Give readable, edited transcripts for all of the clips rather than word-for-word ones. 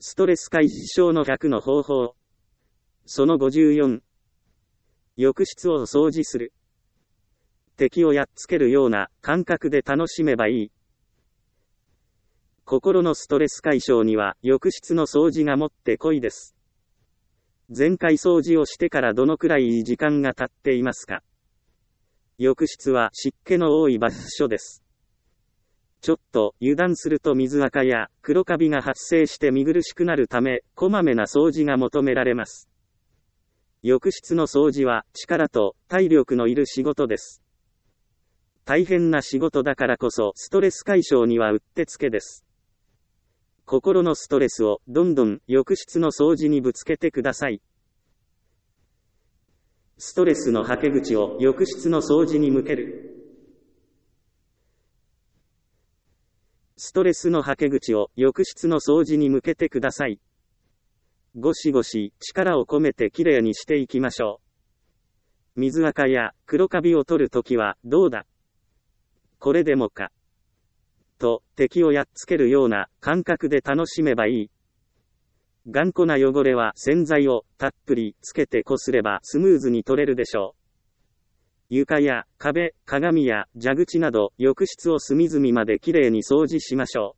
ストレス解消の100の方法。その54。浴室を掃除する。敵をやっつけるような感覚で楽しめばいい。心のストレス解消には浴室の掃除がもってこいです。前回掃除をしてからどのくらい時間が経っていますか？浴室は湿気の多い場所です。ちょっと油断すると水垢や黒カビが発生して見苦しくなるため、こまめな掃除が求められます。浴室の掃除は力と体力のいる仕事です。大変な仕事だからこそストレス解消にはうってつけです。心のストレスをどんどん浴室の掃除にぶつけてください。ストレスのはけ口を浴室の掃除に向ける。ストレスのはけ口を浴室の掃除に向けてください。ゴシゴシ力を込めてきれいにしていきましょう。水垢や黒カビを取るときはどうだ？これでもか。と敵をやっつけるような感覚で楽しめばいい。頑固な汚れは洗剤をたっぷりつけてこすればスムーズに取れるでしょう。床や壁、鏡や蛇口など浴室を隅々まできれいに掃除しましょう。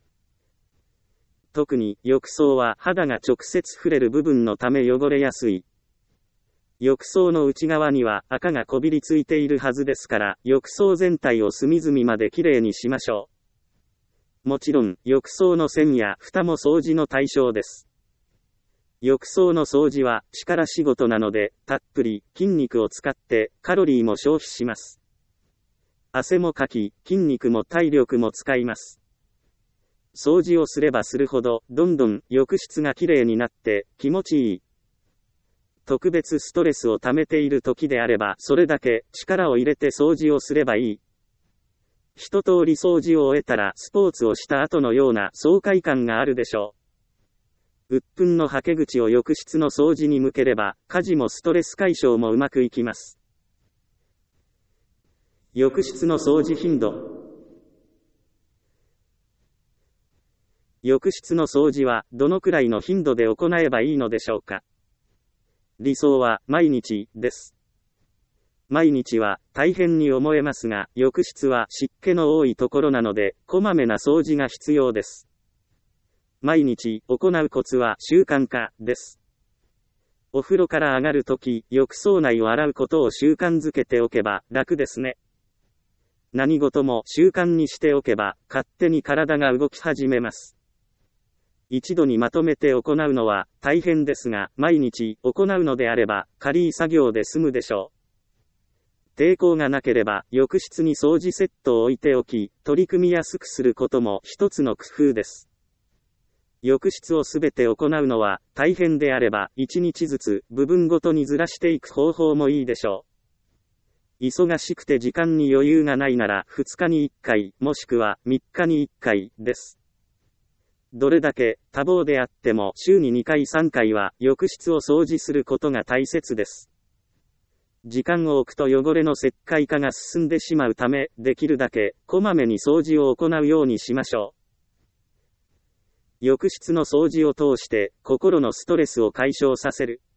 特に浴槽は肌が直接触れる部分のため汚れやすい。浴槽の内側には垢がこびりついているはずですから、浴槽全体を隅々まできれいにしましょう。もちろん、浴槽の線や蓋も掃除の対象です。浴槽の掃除は力仕事なので、たっぷり筋肉を使ってカロリーも消費します。汗もかき、筋肉も体力も使います。掃除をすればするほど、どんどん浴室がきれいになって気持ちいい。特別ストレスを溜めている時であれば、それだけ力を入れて掃除をすればいい。一通り掃除を終えたら、スポーツをした後のような爽快感があるでしょう。鬱憤のはけ口を浴室の掃除に向ければ、家事もストレス解消もうまくいきます。浴室の掃除頻度。浴室の掃除はどのくらいの頻度で行えばいいのでしょうか。理想は毎日です。毎日は大変に思えますが、浴室は湿気の多いところなので、こまめな掃除が必要です。毎日行うコツは習慣化です。お風呂から上がるとき、浴槽内を洗うことを習慣づけておけば楽ですね。何事も習慣にしておけば、勝手に体が動き始めます。一度にまとめて行うのは大変ですが、毎日行うのであれば、軽い作業で済むでしょう。抵抗がなければ、浴室に掃除セットを置いておき、取り組みやすくすることも一つの工夫です。浴室をすべて行うのは大変であれば、1日ずつ部分ごとにずらしていく方法もいいでしょう。忙しくて時間に余裕がないなら2日に1回、もしくは3日に1回です。どれだけ多忙であっても週に2回3回は浴室を掃除することが大切です。時間を置くと汚れの石灰化が進んでしまうため、できるだけこまめに掃除を行うようにしましょう。浴室の掃除を通して心のストレスを解消させる。